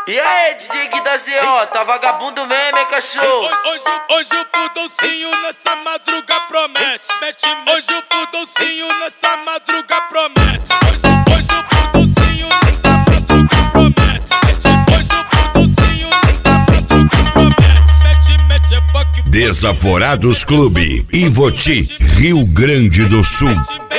E aí, DJ Gui da ZO, tá vagabundo mesmo, hein, cachorro? Hoje o fudolcinho nessa madruga promete. Hoje o fudolcinho nessa madruga promete. Hoje o fudolcinho nessa madruga promete. Hoje o fudolcinho nessa madruga promete. Mete é fuck. Desaforados Clube, Ivoti, Rio Grande do Sul.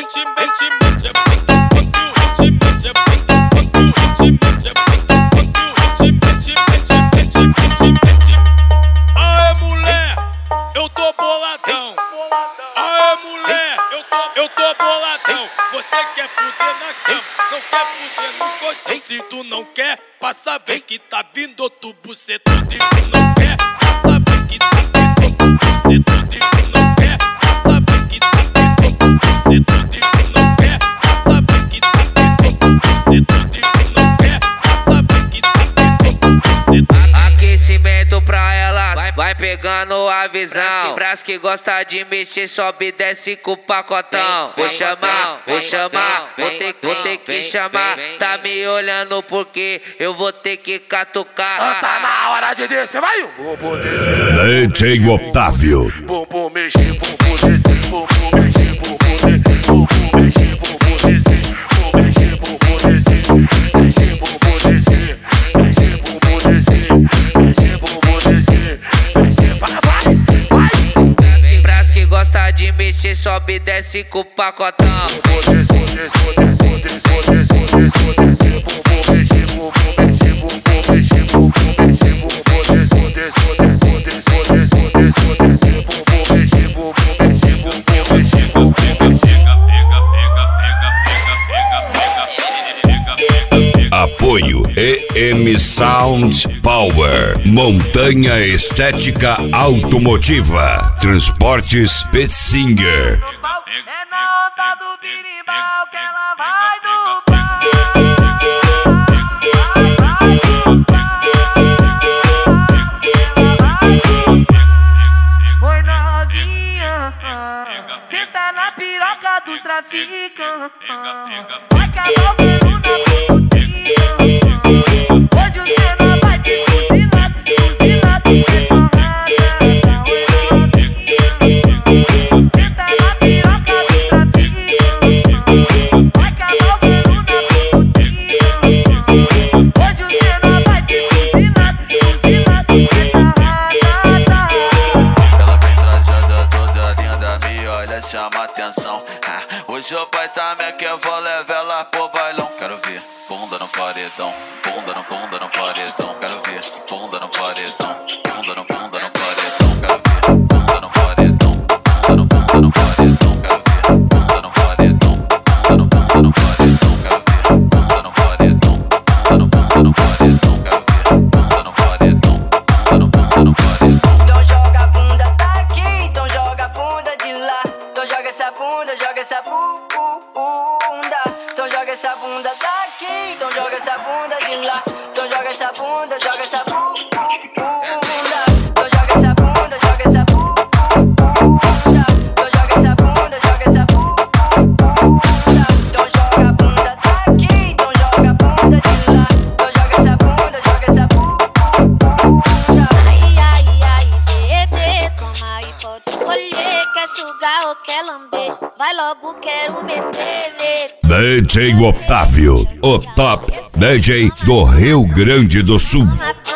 Aê mulher, eu tô boladão. Aê mulher, eu tô boladão. Você quer fuder na cama, não quer fuder no colchão. Se tu não quer, passa bem que tá vindo outro bucetão. Se tu não quer, passa bem que tá vindo outro bucetão. Se tu não quer, passa bem que tá vindo outro bucetão. Se tu não quer, passa bem que tá vindo outro bucetão. Se tu não quer, passa bem que tá vindo outro bucetão. Aquecimento pra ela, vai pegando a visão. Pras que gosta de mexer, sobe e desce com o pacotão. Vou chamar, vou ter que chamar. Tá me olhando porque eu vou ter que catucar. Tá na hora de descer, vai! DJ Otávio. Bumbum mexer, bumbum descer, bumbum mexer, bumbum descer, bumbum mexer, bumbum descer, bumbum mexer, bumbum descer, mexer, bumbum descer, mexer, bumbum descer, mexer, bumbum descer, mexer, vai! Pras que gosta de mexer, sobe e desce com o pacotão. Apoio EM Sound Power, Montanha Estética Automotiva, Transportes Petzinger. É na onda do birimbau que ela vai no pau. Oi novinha, senta na piroca dos traficantes. Vai acabar o pelo na putinha. Hoje o cena vai te fuzilar, fuzilar, porque porrada. Oi novinha, senta na piroca dos traficantes. Vai acabar o pelo na putinha. Hoje o cena vai te fuzilar, fuzilar, porque porrada. Ela vem trajada toda linda, me olha, chama atenção. Hoje o pai tá me que eu vou levar ela pro bailão. Quero ver bunda no paredão, bunda no paredão. Quero ver bunda no paredão, bunda no paredão. Quero ver bunda no paredão, bunda no paredão. Quero ver bunda no paredão, bunda no paredão. Quero ver bunda no paredão, bunda no paredão. Quero ver bunda no paredão, bunda no paredão. Então joga a bunda daqui, então joga a bunda de lá. Então joga essa bunda, joga essa bunda. Então joga essa bunda daqui, então joga essa bunda de lá. Então joga essa bunda, joga essa bunda. Então joga essa bunda, joga essa bunda. Então joga essa bunda, joga essa bunda. Então joga a bunda daqui, então joga a bunda de lá. Então joga essa bunda, joga essa bunda. Ai, ai, ai, bebê, toma aí, pode escolher. Quer sugar ou quer lamber? Vai logo, quero meter. DJ Otávio, o top DJ do Rio Grande do Sul.